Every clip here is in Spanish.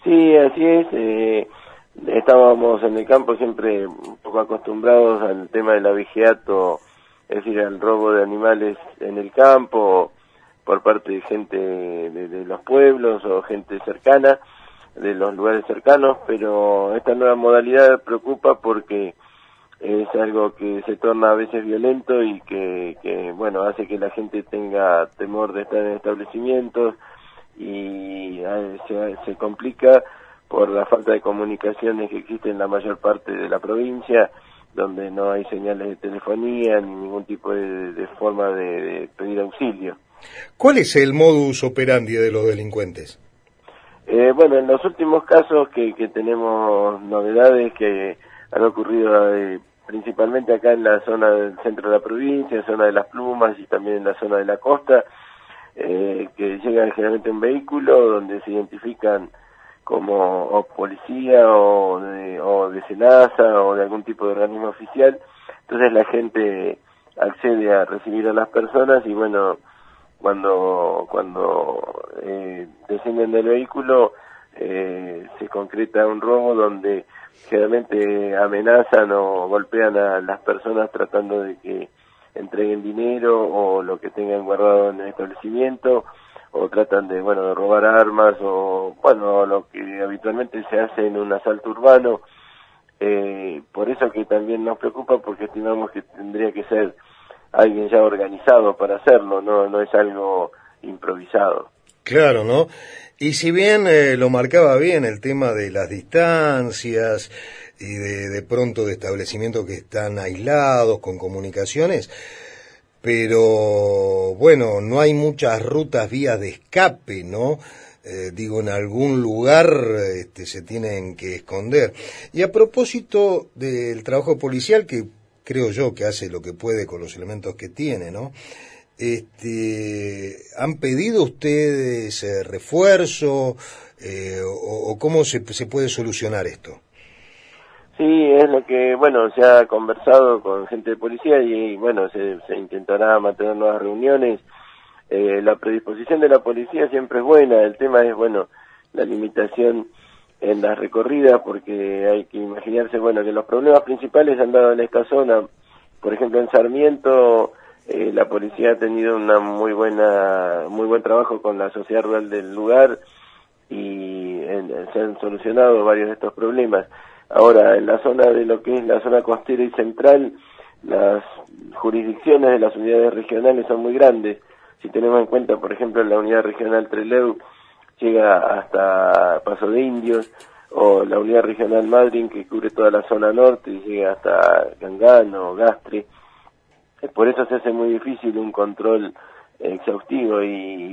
Sí, así es. Estábamos en el campo siempre un poco acostumbrados al tema del abigeato, es decir, al robo de animales en el campo por parte de gente de los pueblos o gente cercana, de los lugares cercanos, pero esta nueva modalidad preocupa porque es algo que se torna a veces violento y que bueno, hace que la gente tenga temor de estar en establecimientos y se complica por la falta de comunicaciones que existe en la mayor parte de la provincia, donde no hay señales de telefonía ni ningún tipo de forma de pedir auxilio. ¿Cuál es el modus operandi de los delincuentes? Bueno, en los últimos casos que tenemos novedades que han ocurrido principalmente acá en la zona del centro de la provincia, zona de Las Plumas y también en la zona de la costa, que llegan generalmente en vehículo donde se identifican como o policía o de SENASA o de algún tipo de organismo oficial. Entonces la gente accede a recibir a las personas y bueno, cuando descienden del vehículo se concreta un robo donde generalmente amenazan o golpean a las personas tratando de que entreguen dinero o lo que tengan guardado en el establecimiento, o tratan de robar armas o lo que habitualmente se hace en un asalto urbano. Por eso que también nos preocupa, porque estimamos que tendría que ser alguien ya organizado para hacerlo, no es algo improvisado. Claro, ¿no? Y si bien lo marcaba bien el tema de las distancias y de pronto de establecimientos que están aislados con comunicaciones, pero bueno, no hay muchas rutas, vías de escape, ¿no? Digo, en algún lugar se tienen que esconder. Y a propósito del trabajo policial, que creo yo que hace lo que puede con los elementos que tiene, ¿no? ¿Han pedido ustedes refuerzo o cómo se puede solucionar esto? Sí, es lo que, se ha conversado con gente de policía y, se intentará mantener nuevas reuniones. La predisposición de la policía siempre es buena, el tema es, la limitación en las recorridas, porque hay que imaginarse, que los problemas principales han dado en esta zona. Por ejemplo, en Sarmiento, la policía ha tenido una muy buen trabajo con la sociedad rural del lugar y se han solucionado varios de estos problemas. Ahora, en la zona de lo que es la zona costera y central, las jurisdicciones de las unidades regionales son muy grandes. Si tenemos en cuenta, por ejemplo, la unidad regional Trelew llega hasta Paso de Indios, o la unidad regional Madryn, que cubre toda la zona norte y llega hasta Gangano o Gastre. Por eso se hace muy difícil un control exhaustivo y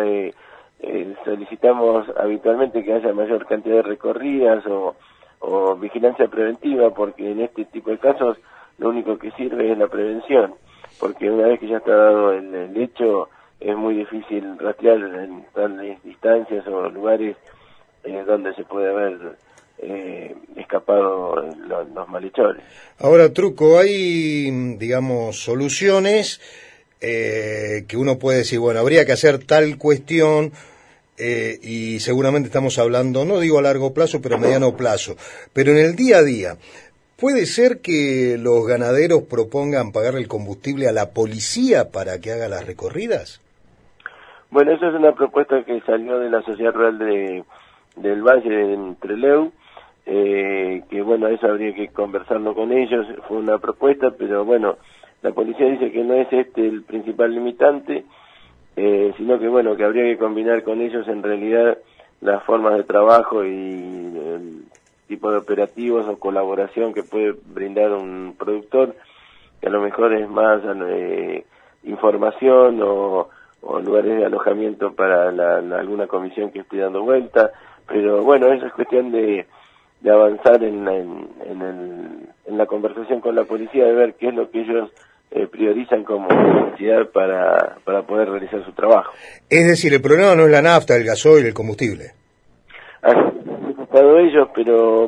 solicitamos habitualmente que haya mayor cantidad de recorridas o vigilancia preventiva, porque en este tipo de casos lo único que sirve es la prevención, porque una vez que ya está dado el hecho es muy difícil rastrear en tales distancias o lugares donde se puede haber escapado los malhechores. Ahora, Truco, hay, digamos, soluciones que uno puede decir, habría que hacer tal cuestión, y seguramente estamos hablando, no digo a largo plazo, pero a mediano plazo. Pero en el día a día, ¿puede ser que los ganaderos propongan pagarle el combustible a la policía para que haga las recorridas? Bueno, eso es una propuesta que salió de la Sociedad Rural del Valle en Trelew, que eso habría que conversarlo con ellos. Fue una propuesta, pero la policía dice que no es el principal limitante, sino que habría que combinar con ellos en realidad las formas de trabajo y el tipo de operativos o colaboración que puede brindar un productor, que a lo mejor es más información o lugares de alojamiento para alguna comisión que esté dando vuelta, pero eso es cuestión de avanzar en la conversación con la policía, de ver qué es lo que ellos priorizan como necesidad para poder realizar su trabajo. Es decir, el problema no es la nafta, el gasoil, el combustible. Han preocupado ellos, pero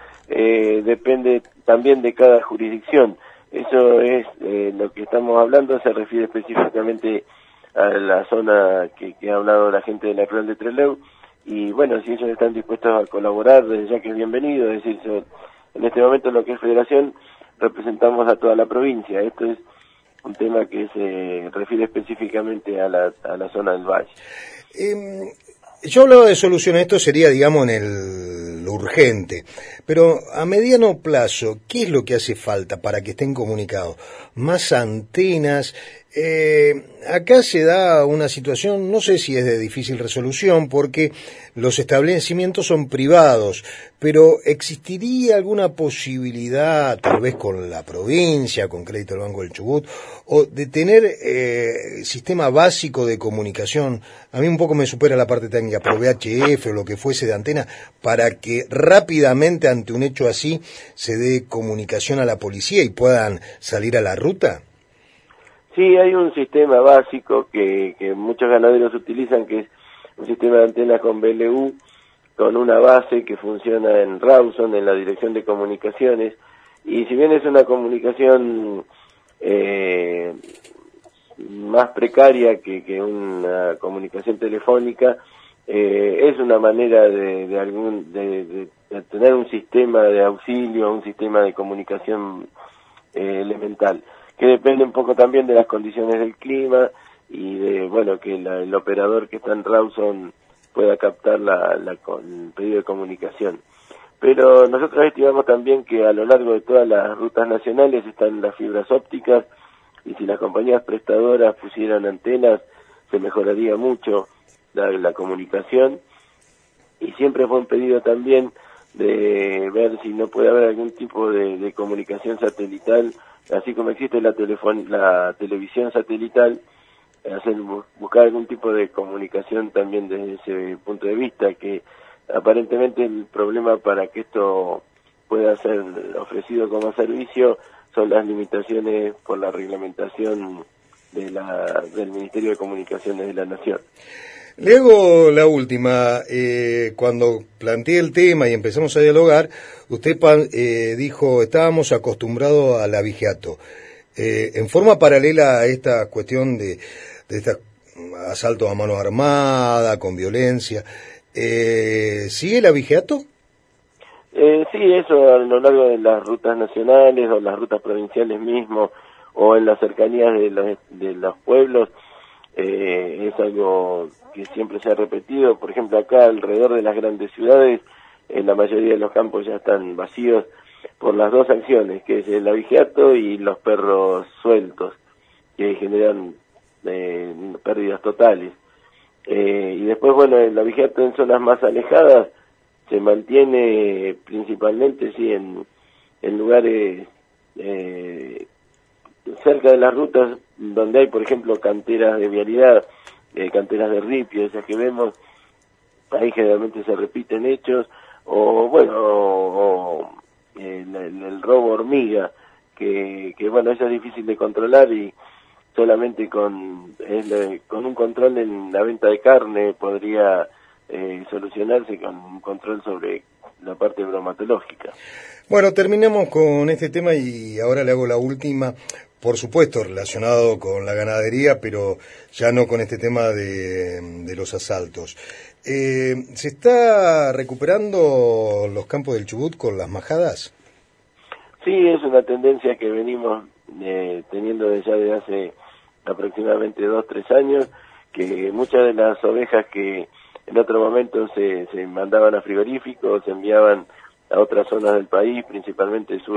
depende también de cada jurisdicción. Eso es lo que estamos hablando, se refiere específicamente a la zona que ha hablado la gente de la Rural de Trelew, y bueno, si ellos están dispuestos a colaborar, desde ya que es bienvenido. Es decir, en este momento lo que es Federación representamos a toda la provincia. Esto es un tema que se refiere específicamente a la zona del Valle. Yo hablaba de soluciones, esto sería, digamos, en lo urgente, pero a mediano plazo, ¿qué es lo que hace falta para que estén comunicados? ¿Más antenas? Acá se da una situación, no sé si es de difícil resolución, porque los establecimientos son privados, pero ¿existiría alguna posibilidad, tal vez con la provincia, con Crédito del Banco del Chubut, o de tener sistema básico de comunicación? A mí un poco me supera la parte técnica, pero VHF o lo que fuese de antena, para que rápidamente ante un hecho así se dé comunicación a la policía y puedan salir a la ruta. Sí, hay un sistema básico que muchos ganaderos utilizan, que es un sistema de antenas con BLU, con una base que funciona en Rawson, en la Dirección de Comunicaciones, y si bien es una comunicación más precaria que una comunicación telefónica, es una manera de tener un sistema de auxilio, un sistema de comunicación elemental, que depende un poco también de las condiciones del clima y de, bueno, que el operador que está en Rawson pueda captar el pedido de comunicación. Pero nosotros estimamos también que a lo largo de todas las rutas nacionales están las fibras ópticas, y si las compañías prestadoras pusieran antenas, se mejoraría mucho la comunicación. Y siempre fue un pedido también de ver si no puede haber algún tipo de comunicación satelital, así como existe la televisión satelital, buscar algún tipo de comunicación también desde ese punto de vista, que aparentemente el problema para que esto pueda ser ofrecido como servicio son las limitaciones por la reglamentación del Ministerio de Comunicaciones de la Nación. Le hago la última. Cuando planteé el tema y empezamos a dialogar, usted dijo, estábamos acostumbrados al abigeato. En forma paralela a esta cuestión de este asalto a mano armada, con violencia, ¿sigue el abigeato? Sí, eso a lo largo de las rutas nacionales o las rutas provinciales mismo, o en las cercanías de los pueblos, es algo que siempre se ha repetido. Por ejemplo, acá alrededor de las grandes ciudades, la mayoría de los campos ya están vacíos por las dos acciones, que es el abigeato y los perros sueltos, que generan pérdidas totales. Y después, bueno, el abigeato en zonas más alejadas se mantiene principalmente, sí, en lugares cerca de las rutas donde hay, por ejemplo, canteras de vialidad, canteras de ripio, esas que vemos, ahí generalmente se repiten hechos, o bueno, el robo hormiga, que bueno, eso es difícil de controlar, y solamente con un control en la venta de carne podría solucionarse, con un control sobre la parte bromatológica. Bueno, terminamos con este tema y ahora le hago la última, por supuesto relacionado con la ganadería, pero ya no con este tema de los asaltos. ¿Se está recuperando los campos del Chubut con las majadas? Sí, es una tendencia que venimos teniendo desde hace aproximadamente 2-3 años, que muchas de las ovejas que en otro momento se mandaban a frigoríficos, se enviaban a otras zonas del país, principalmente sur,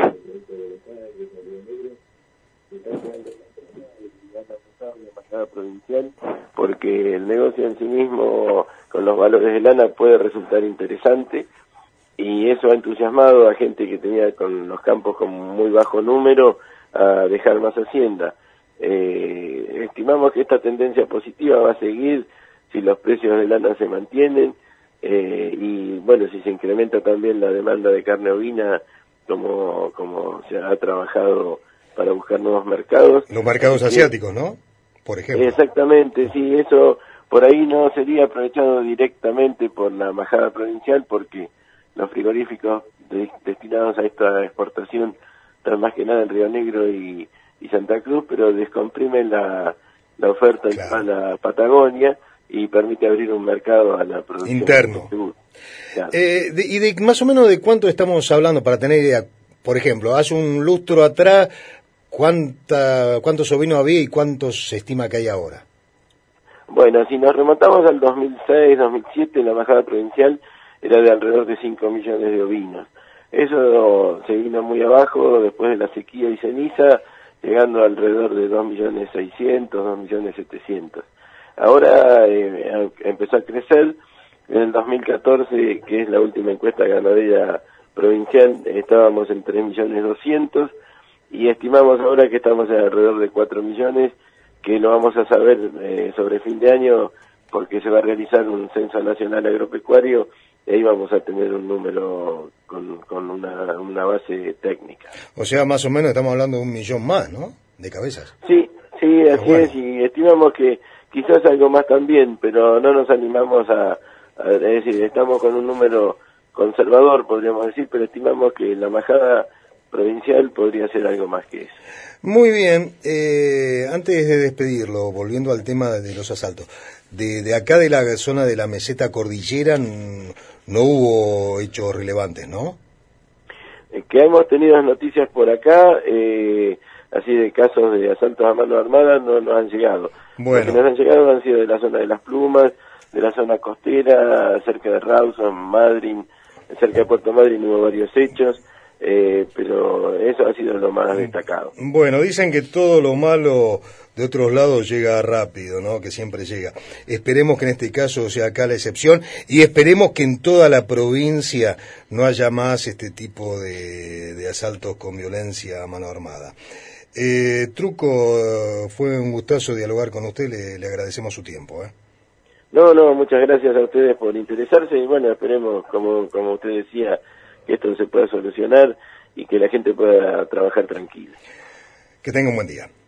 provincial, porque el negocio en sí mismo con los valores de lana puede resultar interesante, y eso ha entusiasmado a gente que tenía con los campos con muy bajo número a dejar más hacienda. Estimamos que esta tendencia positiva va a seguir si los precios de lana se mantienen, y bueno, si se incrementa también la demanda de carne ovina, como se ha trabajado para buscar nuevos mercados. Los mercados asiáticos, ¿no? Por ejemplo. Exactamente, sí, eso por ahí no sería aprovechado directamente por la majada provincial, porque los frigoríficos destinados a esta exportación están más que nada en Río Negro y Santa Cruz, pero descomprimen la oferta, claro, a la Patagonia, y permite abrir un mercado a la producción interno. Claro. Y de más o menos de cuánto estamos hablando para tener idea. Por ejemplo, hace un lustro atrás, ¿cuántos ovinos había y cuántos se estima que hay ahora? Bueno, si nos remontamos al 2006, 2007, la bajada provincial era de alrededor de 5 millones de ovinos. Eso se vino muy abajo después de la sequía y ceniza, llegando a alrededor de 2.600.000, 2.700.000. Ahora empezó a crecer. En el 2014, que es la última encuesta ganadera provincial, estábamos en 3.200.000 y estimamos ahora que estamos en alrededor de 4 millones, que lo vamos a saber sobre fin de año porque se va a realizar un censo nacional agropecuario y ahí vamos a tener un número con una base técnica. O sea, más o menos estamos hablando de 1 millón más, ¿no? De cabezas. Sí, así bueno. Es, y estimamos que quizás algo más también, pero no nos animamos es decir, estamos con un número conservador, podríamos decir, pero estimamos que la majada provincial podría ser algo más que eso. Muy bien, antes de despedirlo, volviendo al tema de los asaltos, de acá de la zona de la meseta cordillera no hubo hechos relevantes, ¿no? Que hemos tenido noticias por acá, así de casos de asaltos a mano armada no nos han llegado. Bueno. Los que nos han llegado han sido de la zona de Las Plumas, de la zona costera, cerca de Rawson, Madryn, cerca de Puerto Madryn hubo varios hechos, pero eso ha sido lo más destacado. Bueno, dicen que todo lo malo de otros lados llega rápido, ¿no? Que siempre llega. Esperemos que en este caso sea acá la excepción y esperemos que en toda la provincia no haya más este tipo de asaltos con violencia a mano armada. Truco, fue un gustazo dialogar con usted, le agradecemos su tiempo, No, muchas gracias a ustedes por interesarse y bueno, esperemos, como usted decía, que esto se pueda solucionar y que la gente pueda trabajar tranquila. Que tenga un buen día.